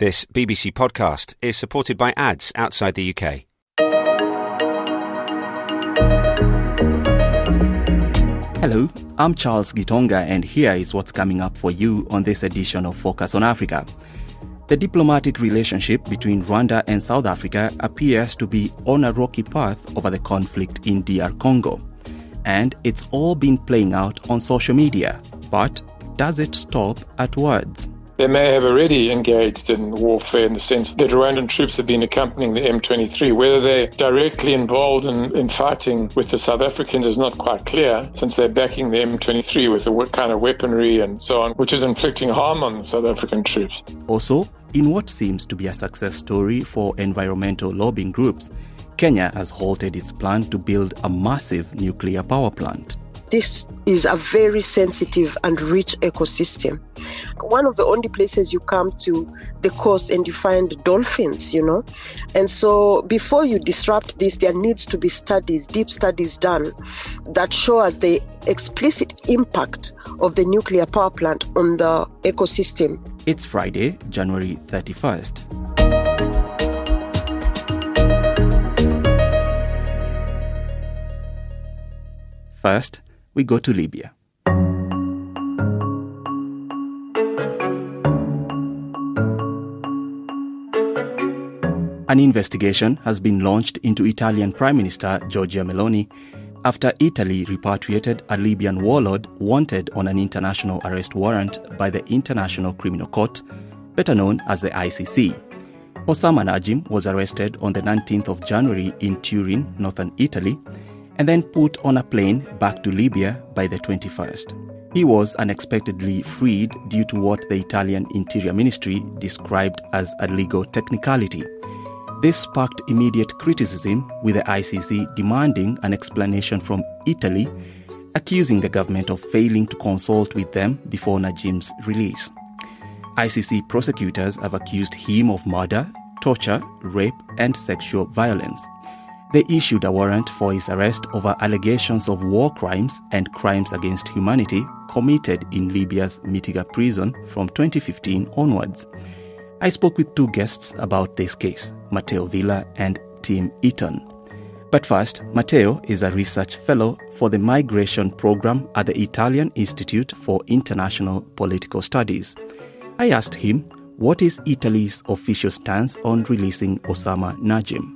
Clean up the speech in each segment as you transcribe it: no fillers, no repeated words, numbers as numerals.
This BBC podcast is supported by ads outside the UK. Hello, I'm Charles Gitonga, and here is what's coming up for you on this edition of Focus on Africa. The diplomatic relationship between Rwanda and South Africa appears to be on a rocky path over the conflict in DR Congo. And it's all been playing out on social media. But does it stop at words? They may have already engaged in warfare in the sense that Rwandan troops have been accompanying the M23. Whether they're directly involved in fighting with the South Africans is not quite clear, since they're backing the M23 with the kind of weaponry and so on, which is inflicting harm on the South African troops. Also, in what seems to be a success story for environmental lobbying groups, Kenya has halted its plan to build a massive nuclear power plant. This is a very sensitive and rich ecosystem. One of the only places you come to the coast and you find dolphins, And so before you disrupt this, there needs to be studies, deep studies done that show us the explicit impact of the nuclear power plant on the ecosystem. It's Friday, January 31st. First, we go to Libya. An investigation has been launched into Italian Prime Minister Giorgia Meloni after Italy repatriated a Libyan warlord wanted on an international arrest warrant by the International Criminal Court, better known as the ICC. Osama Najim was arrested on the 19th of January in Turin, northern Italy, and then put on a plane back to Libya by the 21st. He was unexpectedly freed due to what the Italian Interior Ministry described as a legal technicality. This sparked immediate criticism, with the ICC demanding an explanation from Italy, accusing the government of failing to consult with them before Najim's release. ICC prosecutors have accused him of murder, torture, rape, and sexual violence. They issued a warrant for his arrest over allegations of war crimes and crimes against humanity committed in Libya's Mitiga prison from 2015 onwards. I spoke with two guests about this case, Matteo Villa and Tim Eaton. But first, Matteo is a research fellow for the migration program at the Italian Institute for International Political Studies. I asked him, what is Italy's official stance on releasing Osama Najim?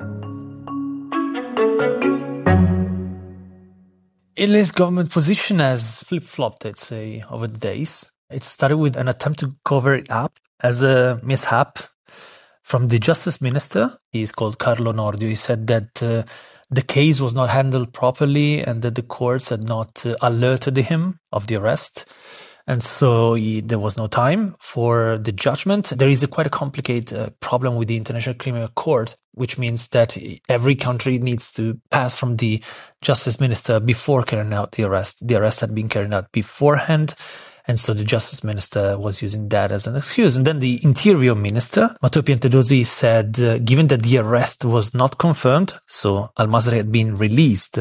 Italy's government position has flip-flopped, I'd say, over the days. It started with an attempt to cover it up as a mishap from the justice minister. He is called Carlo Nordio. He said that the case was not handled properly and that the courts had not alerted him of the arrest. And so there was no time for the judgment. There is quite a complicated problem with the International Criminal Court, which means that every country needs to pass from the justice minister before carrying out the arrest. The arrest had been carried out beforehand, and so the justice minister was using that as an excuse. And then the interior minister, Matteo Piantedosi, said, given that the arrest was not confirmed, so Al-Masri had been released,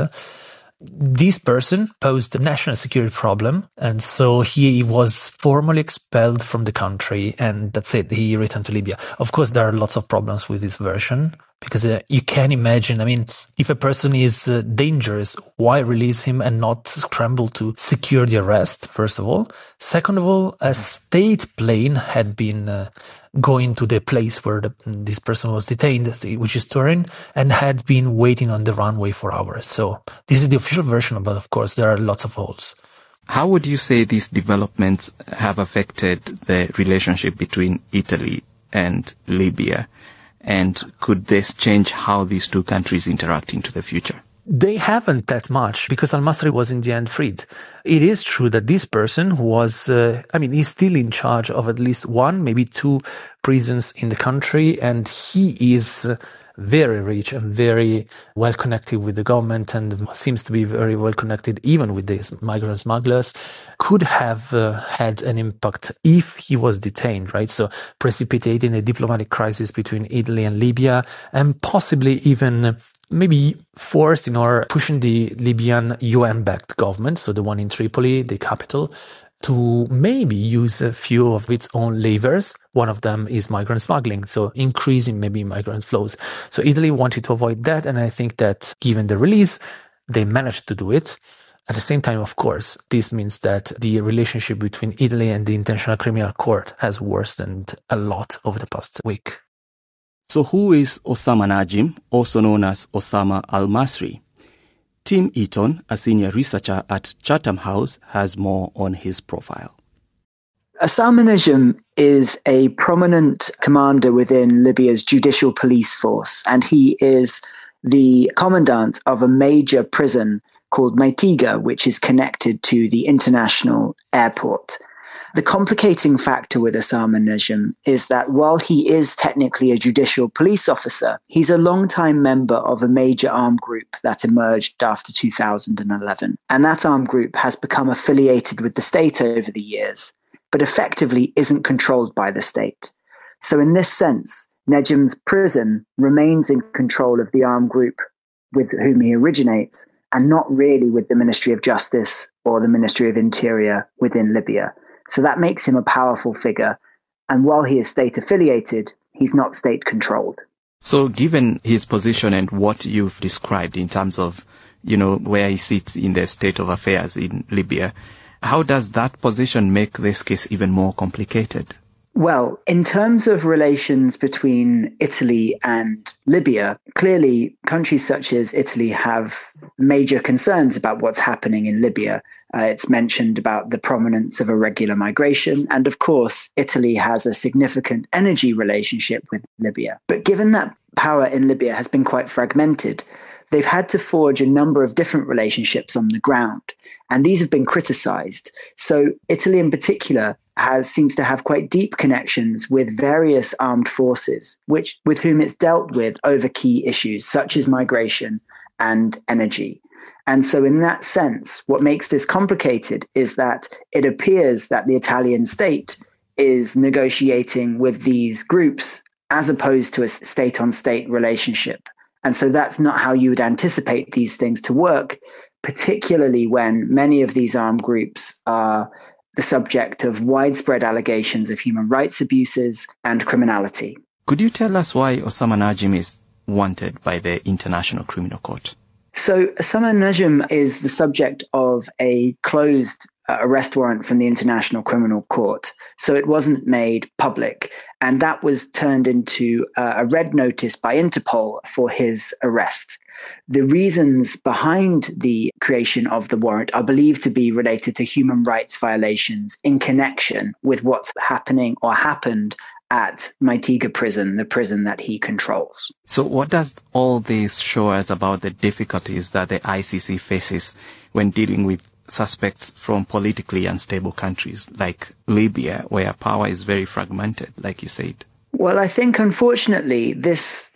this person posed a national security problem, and so he was formally expelled from the country, and that's it, he returned to Libya. Of course, there are lots of problems with this version, because you can imagine, if a person is dangerous, why release him and not scramble to secure the arrest, first of all? Second of all, a state plane had been going to the place where this person was detained, which is Turin, and had been waiting on the runway for hours. So this is the official version, but of course there are lots of holes. How would you say these developments have affected the relationship between Italy and Libya? And could this change how these two countries interact into the future? They haven't that much, because Al-Masri was in the end freed. It is true that this person was, he's still in charge of at least one, maybe two prisons in the country, and he is very rich and very well connected with the government, and seems to be very well connected even with these migrant smugglers, could have had an impact if he was detained, right? So precipitating a diplomatic crisis between Italy and Libya, and possibly even maybe forcing or pushing the Libyan UN-backed government, so the one in Tripoli, the capital, to maybe use a few of its own levers. One of them is migrant smuggling, so increasing maybe migrant flows. So Italy wanted to avoid that, and I think that given the release, they managed to do it. At the same time, of course, this means that the relationship between Italy and the International Criminal Court has worsened a lot over the past week. So who is Osama Najim, also known as Osama al-Masri? Tim Eaton, a senior researcher at Chatham House, has more on his profile. Osama Najim is a prominent commander within Libya's judicial police force, and he is the commandant of a major prison called Maitiga, which is connected to the international airport. The complicating factor with Osama Najim is that while he is technically a judicial police officer, he's a long-time member of a major armed group that emerged after 2011. And that armed group has become affiliated with the state over the years, but effectively isn't controlled by the state. So in this sense, Najim's prison remains in control of the armed group with whom he originates, and not really with the Ministry of Justice or the Ministry of Interior within Libya. So that makes him a powerful figure. And while he is state affiliated, he's not state controlled. So given his position and what you've described in terms of, where he sits in the state of affairs in Libya, how does that position make this case even more complicated? Well, in terms of relations between Italy and Libya, clearly countries such as Italy have major concerns about what's happening in Libya. It's mentioned about the prominence of irregular migration. And of course, Italy has a significant energy relationship with Libya. But given that power in Libya has been quite fragmented, they've had to forge a number of different relationships on the ground. And these have been criticized. So Italy in particular seems to have quite deep connections with various armed forces, with whom it's dealt with over key issues such as migration and energy. And so in that sense, what makes this complicated is that it appears that the Italian state is negotiating with these groups as opposed to a state-on-state relationship. And so that's not how you would anticipate these things to work, particularly when many of these armed groups are the subject of widespread allegations of human rights abuses and criminality. Could you tell us why Osama Najim is wanted by the International Criminal Court? So Osama Najim is the subject of a closed arrest warrant from the International Criminal Court. So it wasn't made public. And that was turned into a red notice by Interpol for his arrest. The reasons behind the creation of the warrant are believed to be related to human rights violations in connection with what's happening or happened at Maitiga prison, the prison that he controls. So what does all this show us about the difficulties that the ICC faces when dealing with suspects from politically unstable countries like Libya, where power is very fragmented, like you said? Well, I think unfortunately this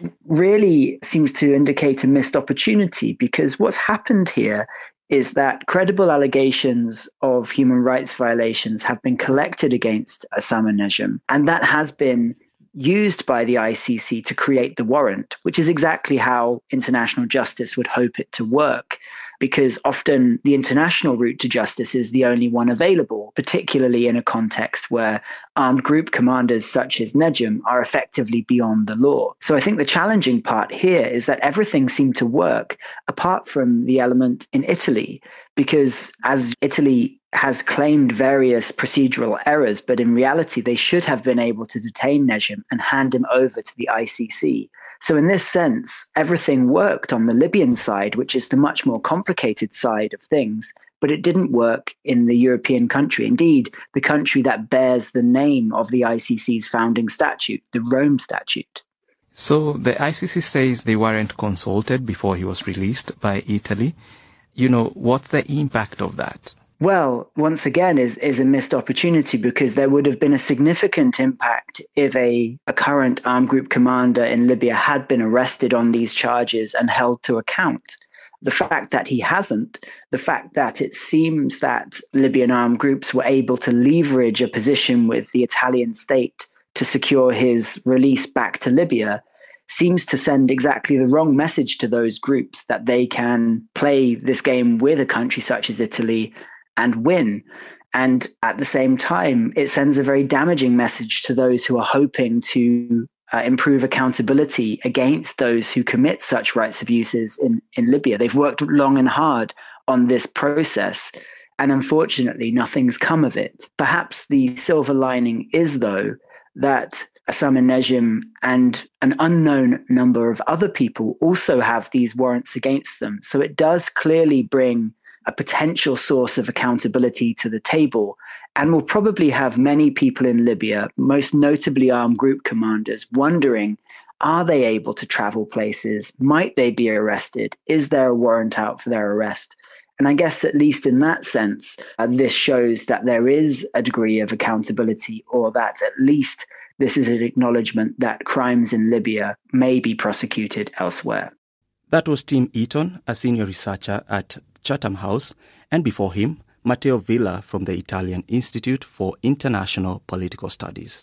really seems to indicate a missed opportunity, because what's happened here is that credible allegations of human rights violations have been collected against Osama Najim, and that has been used by the ICC to create the warrant, which is exactly how international justice would hope it to work, because often the international route to justice is the only one available, particularly in a context where armed group commanders such as Najim are effectively beyond the law. So I think the challenging part here is that everything seemed to work apart from the element in Italy, because as Italy has claimed various procedural errors, but in reality they should have been able to detain Najim and hand him over to the ICC. So in this sense, everything worked on the Libyan side, which is the much more complicated side of things, but it didn't work in the European country. Indeed, the country that bears the name of the ICC's founding statute, the Rome Statute. So the ICC says they weren't consulted before he was released by Italy. What's the impact of that? Well, once again, is a missed opportunity, because there would have been a significant impact if a current armed group commander in Libya had been arrested on these charges and held to account. The fact that he hasn't, the fact that it seems that Libyan armed groups were able to leverage a position with the Italian state to secure his release back to Libya, seems to send exactly the wrong message to those groups, that they can play this game with a country such as Italy and win. And at the same time, it sends a very damaging message to those who are hoping to improve accountability against those who commit such rights abuses in Libya. They've worked long and hard on this process, and unfortunately, nothing's come of it. Perhaps the silver lining is, though, that Osama Nejim and an unknown number of other people also have these warrants against them. So it does clearly bring a potential source of accountability to the table, and will probably have many people in Libya, most notably armed group commanders, wondering, are they able to travel places? Might they be arrested? Is there a warrant out for their arrest? And I guess at least in that sense, this shows that there is a degree of accountability, or that at least this is an acknowledgement that crimes in Libya may be prosecuted elsewhere. That was Tim Eaton, a senior researcher at Chatham House, and before him, Matteo Villa from the Italian Institute for International Political Studies.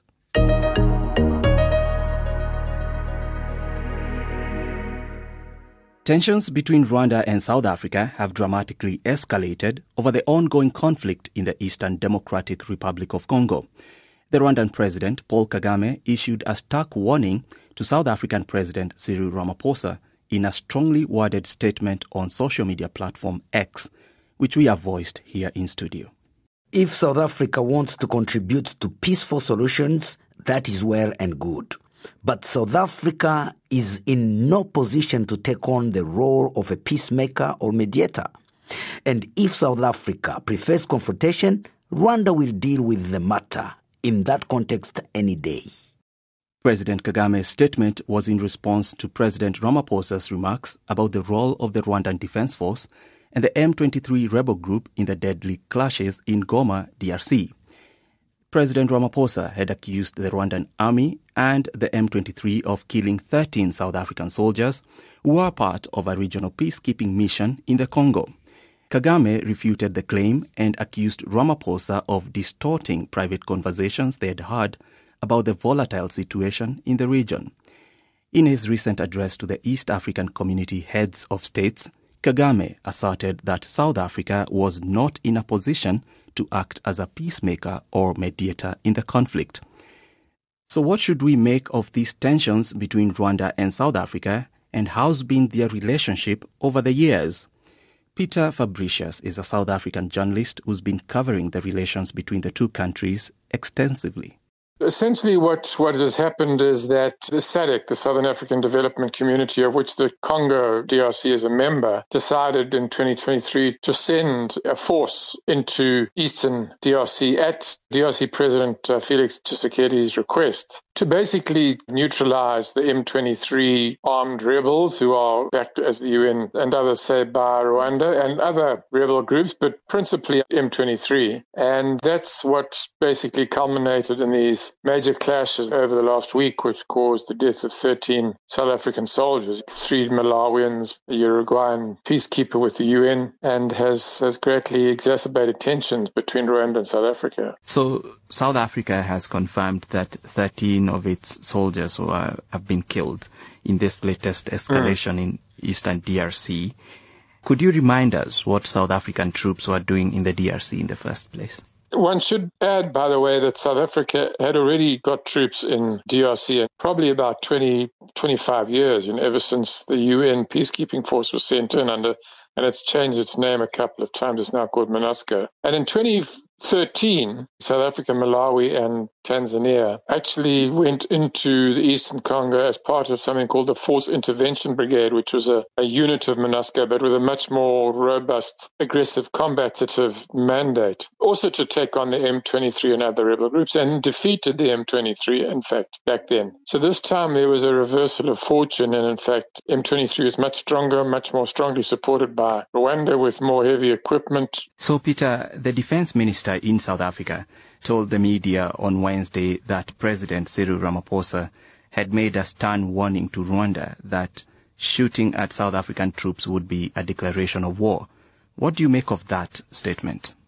Tensions between Rwanda and South Africa have dramatically escalated over the ongoing conflict in the Eastern Democratic Republic of Congo. The Rwandan President, Paul Kagame, issued a stark warning to South African President Cyril Ramaphosa in a strongly worded statement on social media platform X, which we have voiced here in studio. If South Africa wants to contribute to peaceful solutions, that is well and good. But South Africa is in no position to take on the role of a peacemaker or mediator. And if South Africa prefers confrontation, Rwanda will deal with the matter in that context any day. President Kagame's statement was in response to President Ramaphosa's remarks about the role of the Rwandan Defense Force and the M23 rebel group in the deadly clashes in Goma, DRC. President Ramaphosa had accused the Rwandan army and the M23 of killing 13 South African soldiers who were part of a regional peacekeeping mission in the Congo. Kagame refuted the claim and accused Ramaphosa of distorting private conversations they had had about the volatile situation in the region. In his recent address to the East African Community heads of states, Kagame asserted that South Africa was not in a position to act as a peacemaker or mediator in the conflict. So what should we make of these tensions between Rwanda and South Africa, and how's been their relationship over the years? Peter Fabricius is a South African journalist who's been covering the relations between the two countries extensively. Essentially, what has happened is that the SADC, the Southern African Development Community, of which the Congo DRC is a member, decided in 2023 to send a force into eastern DRC at DRC President Felix Tshisekedi's request to basically neutralize the M23 armed rebels who are backed, as the UN and others say, by Rwanda and other rebel groups, but principally M23. And that's what basically culminated in these major clashes over the last week, which caused the death of 13 South African soldiers, 3 Malawians, a Uruguayan peacekeeper with the UN, and has greatly exacerbated tensions between Rwanda and South Africa. So South Africa has confirmed that 13 of its soldiers have been killed in this latest escalation in eastern DRC. Could you remind us what South African troops were doing in the DRC in the first place? One should add, by the way, that South Africa had already got troops in DRC probably about 25 years, ever since the UN peacekeeping force was sent in and it's changed its name a couple of times. It's now called MONUSCO. And in 2013, South Africa, Malawi, and Tanzania actually went into the Eastern Congo as part of something called the Force Intervention Brigade, which was a unit of MONUSCO, but with a much more robust, aggressive, combative mandate. Also to take on the M23 and other rebel groups, and defeated the M23, in fact, back then. So this time there was a reversal of fortune, and in fact, M23 is much stronger, much more strongly supported by Rwanda with more heavy equipment. So, Peter, the defense minister in South Africa told the media on Wednesday that President Cyril Ramaphosa had made a stern warning to Rwanda that shooting at South African troops would be a declaration of war. What do you make of that statement?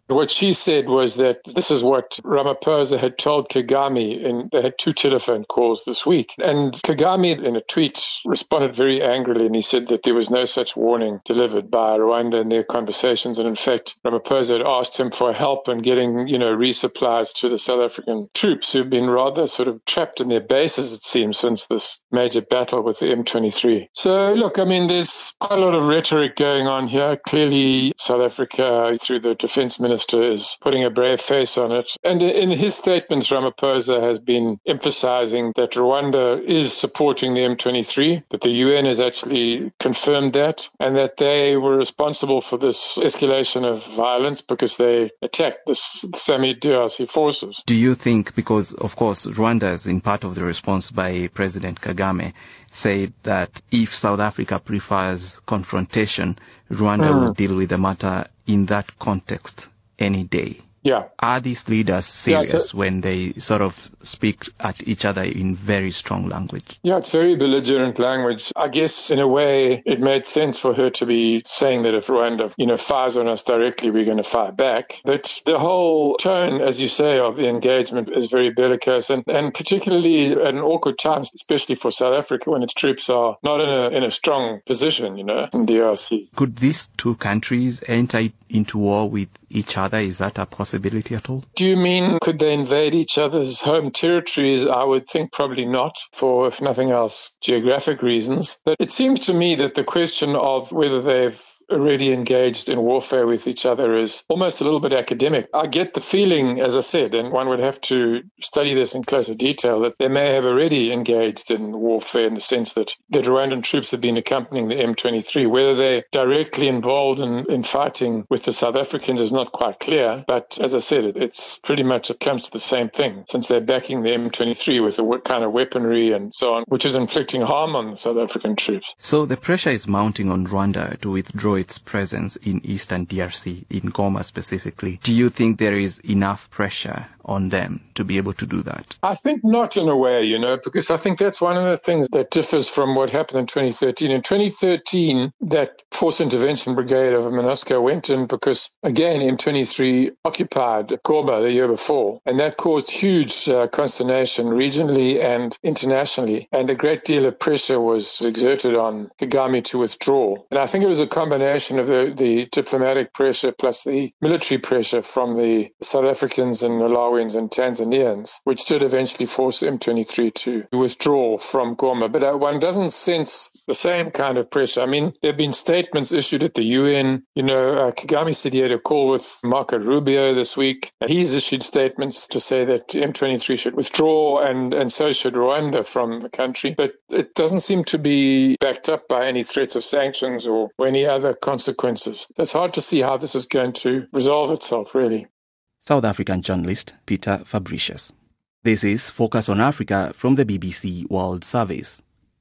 What she said was that this is what Ramaphosa had told Kagame, and they had 2 telephone calls this week. And Kagame, in a tweet, responded very angrily, and he said that there was no such warning delivered by Rwanda in their conversations. And in fact, Ramaphosa had asked him for help in getting, resupplies to the South African troops who've been rather sort of trapped in their bases, it seems, since this major battle with the M23. So, look, there's quite a lot of rhetoric going on here. Clearly, South Africa, through the defense minister, is putting a brave face on it. And in his statements, Ramaphosa has been emphasizing that Rwanda is supporting the M23, that the UN has actually confirmed that, and that they were responsible for this escalation of violence because they attacked the Sami DRC forces. Do you think, because of course Rwanda is in part of the response by President Kagame, said that if South Africa prefers confrontation, Rwanda will deal with the matter in that context any day? Yeah. Are these leaders serious when they sort of speak at each other in very strong language? Yeah, it's very belligerent language. I guess in a way it made sense for her to be saying that if Rwanda, fires on us directly, we're going to fire back. But the whole tone, as you say, of the engagement is very bellicose, and particularly at an awkward time, especially for South Africa when its troops are not in a strong position, in DRC. Could these 2 countries enter into war with each other? Is that a possibility at all? Do you mean could they invade each other's home territories? I would think probably not, for, if nothing else, geographic reasons. But it seems to me that the question of whether they've already engaged in warfare with each other is almost a little bit academic. I get the feeling, as I said, and one would have to study this in closer detail, that they may have already engaged in warfare in the sense that the Rwandan troops have been accompanying the M23. Whether they're directly involved in fighting with the South Africans is not quite clear, but as I said, it's pretty much it comes to the same thing, since they're backing the M23 with the kind of weaponry and so on, which is inflicting harm on the South African troops. So the pressure is mounting on Rwanda to withdraw its presence in eastern DRC, in Goma specifically. Do you think there is enough pressure on them to be able to do that? I think not, in a way, because I think that's one of the things that differs from what happened in 2013. In 2013, that Force Intervention Brigade of MONUSCO went in because, again, M23 occupied Goma the year before, and that caused huge consternation regionally and internationally, and a great deal of pressure was exerted on Kagame to withdraw. And I think it was a combination of the diplomatic pressure plus the military pressure from the South Africans and Malawians and Tanzanians, which did eventually force M23 to withdraw from Goma. But one doesn't sense the same kind of pressure. There have been statements issued at the UN. Kagame said he had a call with Marco Rubio this week. He's issued statements to say that M23 should withdraw and so should Rwanda from the country. But it doesn't seem to be backed up by any threats of sanctions or any other consequences. It's hard to see how this is going to resolve itself, really. South African journalist Peter Fabricius. This is Focus on Africa from the BBC World Service.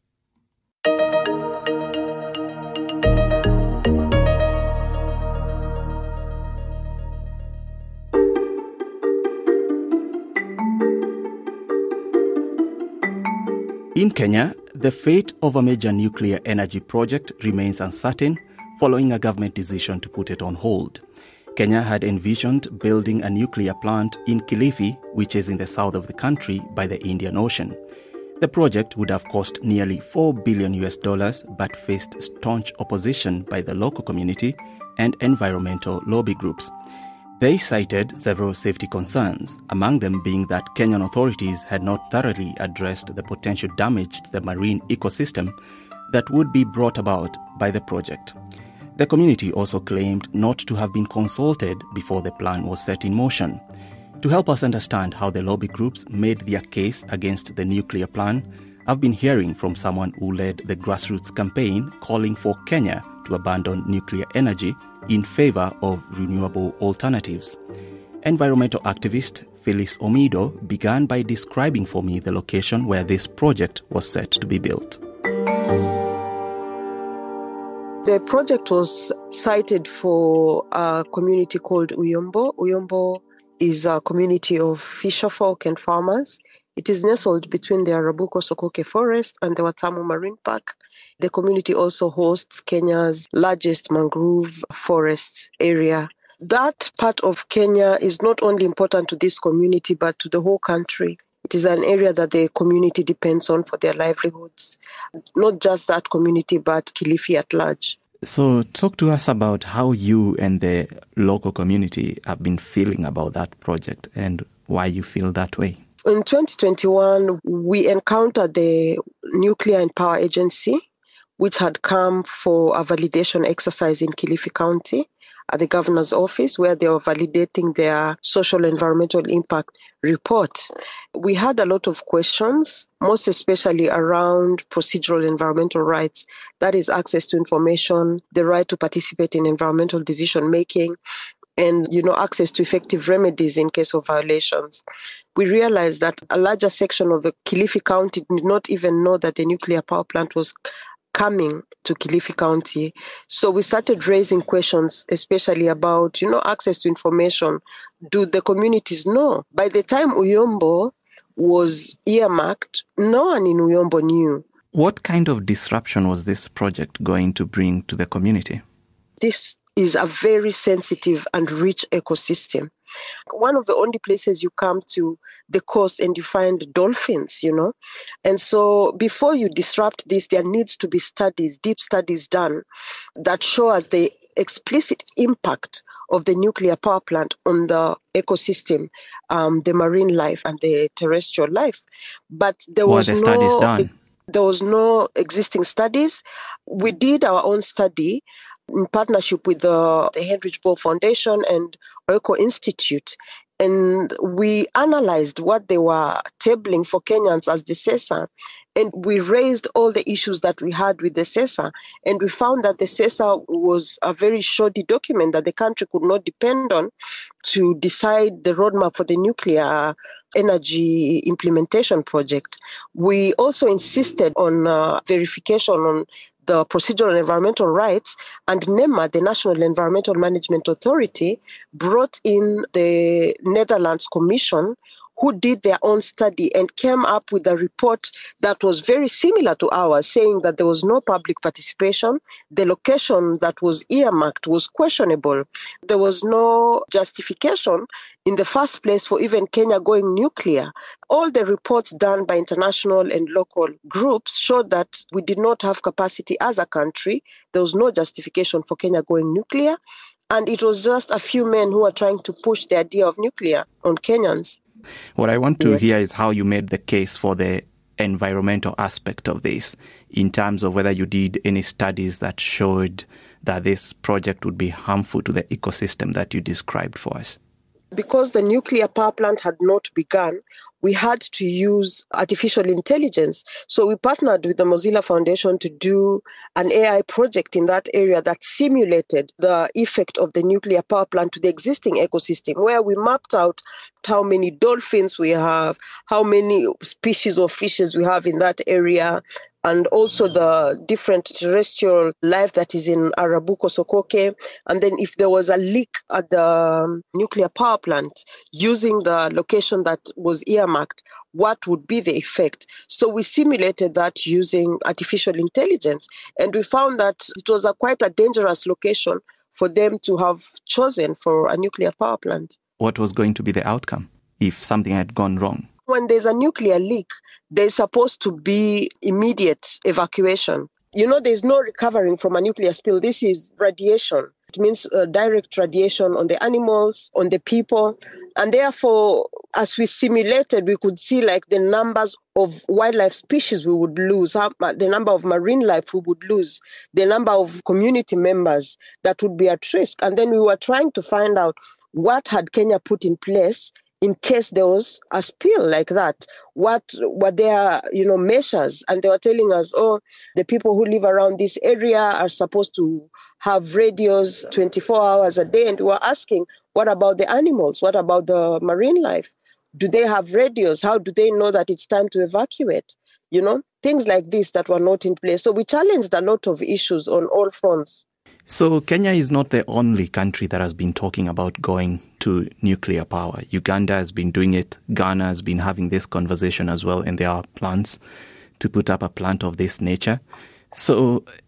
In Kenya, the fate of a major nuclear energy project remains uncertain following a government decision to put it on hold. Kenya had envisioned building a nuclear plant in Kilifi, which is in the south of the country by the Indian Ocean. The project would have cost nearly $4 billion but faced staunch opposition by the local community and environmental lobby groups. They cited several safety concerns, among them being that Kenyan authorities had not thoroughly addressed the potential damage to the marine ecosystem that would be brought about by the project. The community also claimed not to have been consulted before the plan was set in motion. To help us understand how the lobby groups made their case against the nuclear plan, I've been hearing from someone who led the grassroots campaign calling for Kenya to abandon nuclear energy in favor of renewable alternatives. Environmental activist Phyllis Omido began by describing for me the location where this project was set to be built. The project was sited for a community called Uyombo. Uyombo is a community of fisherfolk and farmers. It is nestled between the Arabuko-Sokoke Forest and the Watamu Marine Park. The community also hosts Kenya's largest mangrove forest area. That part of Kenya is not only important to this community, but to the whole country. It is an area that the community depends on for their livelihoods. Not just that community, but Kilifi at large. So talk to us about how you and the local community have been feeling about that project and why you feel that way. In 2021, we encountered the Nuclear and Power Agency, which had come for a validation exercise in Kilifi County at the governor's office, where they were validating their social environmental impact report. We had a lot of questions, most especially around procedural environmental rights. That is access to information, the right to participate in environmental decision making, and access to effective remedies in case of violations. We realized that a larger section of the Kilifi County did not even know that the nuclear power plant was coming to Kilifi County. So we started raising questions, especially about, access to information. Do the communities know? By the time Uyombo was earmarked, no one in Uyombo knew. What kind of disruption was this project going to bring to the community? This is a very sensitive and rich ecosystem. One of the only places you come to the coast and you find dolphins, And so before you disrupt this, there needs to be studies, deep studies done that show us the explicit impact of the nuclear power plant on the ecosystem, the marine life and the terrestrial life. But there was studies done? There was no existing studies. We did our own study in partnership with the Heinrich Böll Foundation and Oeko Institute. And we analyzed what they were tabling for Kenyans as the CESA. And we raised all the issues that we had with the CESA. And we found that the CESA was a very shoddy document that the country could not depend on to decide the roadmap for the nuclear energy implementation project. We also insisted on verification on the procedural and environmental rights, and NEMA, the National Environmental Management Authority, brought in the Netherlands Commission, who did their own study and came up with a report that was very similar to ours, saying that there was no public participation. The location that was earmarked was questionable. There was no justification in the first place for even Kenya going nuclear. All the reports done by international and local groups showed that we did not have capacity as a country. There was no justification for Kenya going nuclear. And it was just a few men who were trying to push the idea of nuclear on Kenyans. What I want to hear is how you made the case for the environmental aspect of this, in terms of whether you did any studies that showed that this project would be harmful to the ecosystem that you described for us. Because the nuclear power plant had not begun, we had to use artificial intelligence. So we partnered with the Mozilla Foundation to do an AI project in that area that simulated the effect of the nuclear power plant to the existing ecosystem, where we mapped out how many dolphins we have, how many species of fishes we have in that area, and also the different terrestrial life that is in Arabuko Sokoke. And then if there was a leak at the nuclear power plant using the location that was earmarked, what would be the effect? So we simulated that using artificial intelligence. And we found that it was quite a dangerous location for them to have chosen for a nuclear power plant. What was going to be the outcome if something had gone wrong? When there's a nuclear leak, there's supposed to be immediate evacuation. There's no recovering from a nuclear spill. This is radiation. It means direct radiation on the animals, on the people. And therefore, as we simulated, we could see the numbers of wildlife species we would lose, the number of marine life we would lose, the number of community members that would be at risk. And then we were trying to find out what had Kenya put in place in case there was a spill like that. What were their, measures? And they were telling us, the people who live around this area are supposed to have radios 24 hours a day. And we were asking, what about the animals? What about the marine life? Do they have radios? How do they know that it's time to evacuate? Things like this that were not in place. So we challenged a lot of issues on all fronts. So Kenya is not the only country that has been talking about going to nuclear power. Uganda has been doing it. Ghana has been having this conversation as well, and there are plans to put up a plant of this nature. So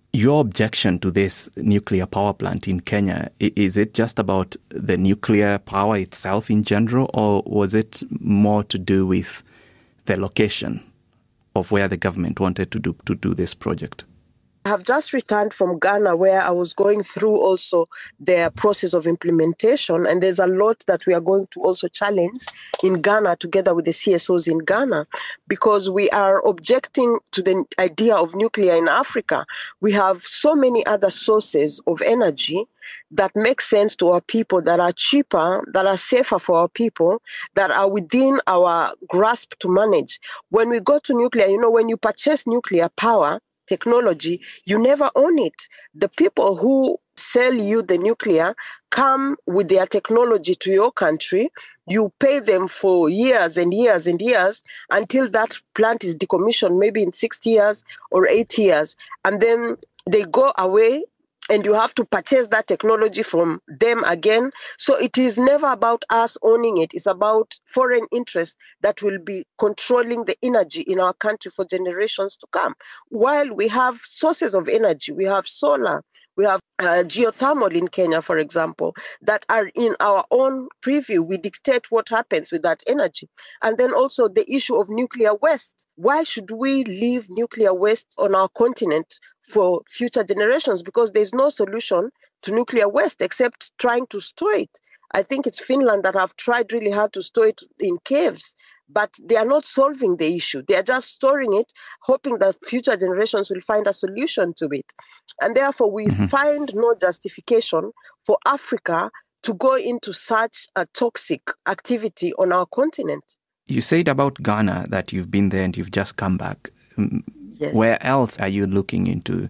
Your objection to this nuclear power plant in Kenya, is it just about the nuclear power itself in general, or was it more to do with the location of where the government wanted to do this project? I have just returned from Ghana, where I was going through also their process of implementation. And there's a lot that we are going to also challenge in Ghana together with the CSOs in Ghana, because we are objecting to the idea of nuclear in Africa. We have so many other sources of energy that make sense to our people, that are cheaper, that are safer for our people, that are within our grasp to manage. When we go to nuclear, when you purchase nuclear power technology, you never own it. The people who sell you the nuclear come with their technology to your country. You pay them for years and years and years until that plant is decommissioned, maybe in 60 years or 8 years. And then they go away and you have to purchase that technology from them again. So it is never about us owning it. It's about foreign interests that will be controlling the energy in our country for generations to come. While we have sources of energy, we have solar, we have geothermal in Kenya, for example, that are in our own preview. We dictate what happens with that energy. And then also the issue of nuclear waste. Why should we leave nuclear waste on our continent for future generations? Because there's no solution to nuclear waste except trying to store it. I think it's Finland that have tried really hard to store it in caves, but they are not solving the issue. They are just storing it, hoping that future generations will find a solution to it. And therefore, we find no justification for Africa to go into such a toxic activity on our continent. You said about Ghana that you've been there and you've just come back. Yes. Where else are you looking into,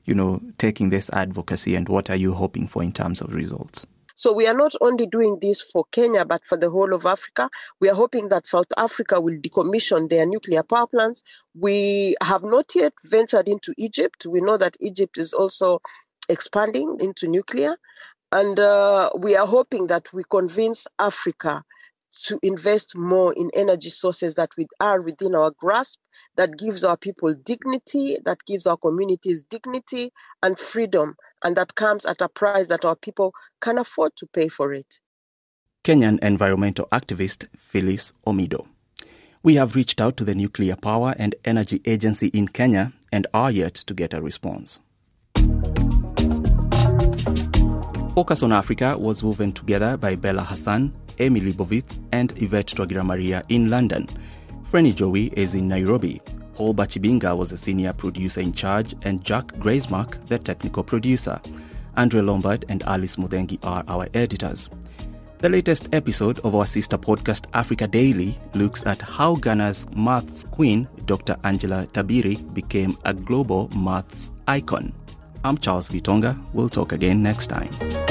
taking this advocacy, and what are you hoping for in terms of results? So we are not only doing this for Kenya, but for the whole of Africa. We are hoping that South Africa will decommission their nuclear power plants. We have not yet ventured into Egypt. We know that Egypt is also expanding into nuclear. And we are hoping that we convince Africa to invest more in energy sources that are within our grasp, that gives our people dignity, that gives our communities dignity and freedom, and that comes at a price that our people can afford to pay for it. Kenyan environmental activist Phyllis Omido. We have reached out to the Nuclear Power and Energy Agency in Kenya and are yet to get a response. Focus on Africa was woven together by Bella Hassan, Emily Bovitz and Yvette Twagira-Maria in London. Frenny Joey is in Nairobi. Paul Bachibinga was the senior producer in charge and Jack Graysmark the technical producer. Andre Lombard and Alice Mudhengi are our editors. The latest episode of our sister podcast Africa Daily looks at how Ghana's maths queen, Dr. Angela Tabiri, became a global maths icon. I'm Charles Vitonga. We'll talk again next time.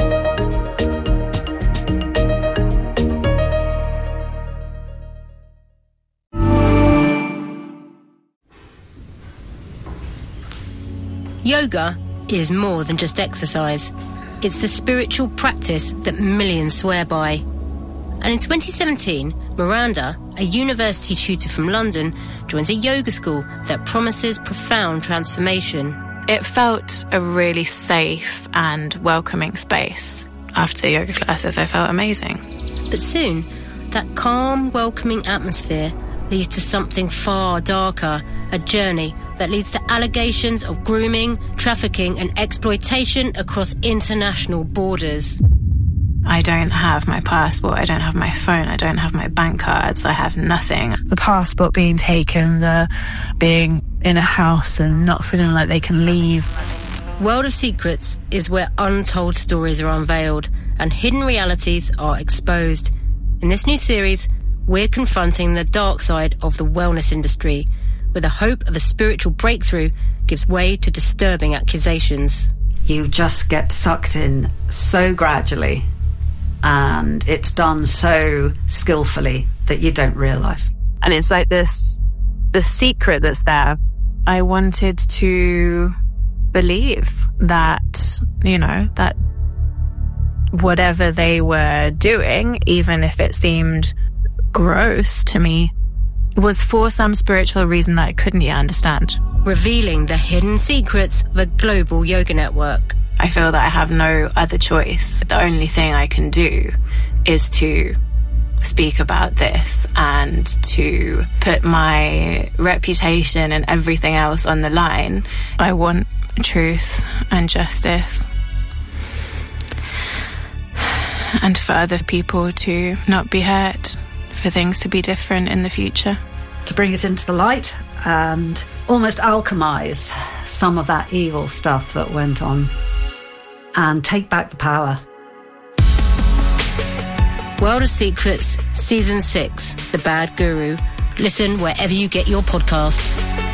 Yoga is more than just exercise. It's the spiritual practice that millions swear by. And in 2017, Miranda, a university tutor from London, joins a yoga school that promises profound transformation. It felt a really safe and welcoming space. After the yoga classes, I felt amazing. But soon, that calm, welcoming atmosphere leads to something far darker, a journey that leads to allegations of grooming, trafficking and exploitation across international borders. I don't have my passport, I don't have my phone, I don't have my bank cards, I have nothing. The passport being taken, the being in a house and not feeling like they can leave. World of Secrets is where untold stories are unveiled and hidden realities are exposed. In this new series, we're confronting the dark side of the wellness industry, where the hope of a spiritual breakthrough gives way to disturbing accusations. You just get sucked in so gradually, and it's done so skillfully that you don't realise. And it's like this, the secret that's there. I wanted to believe that, that whatever they were doing, even if it seemed gross to me, was for some spiritual reason that I couldn't yet understand. revealing the hidden secrets of a global yoga network. I feel that I have no other choice. The only thing I can do is to speak about this and to put my reputation and everything else on the line. I want truth and justice, and for other people to not be hurt, for things to be different in the future. To bring it into the light and almost alchemize some of that evil stuff that went on and take back the power. World of Secrets, Season 6, The Bad Guru. Listen wherever you get your podcasts.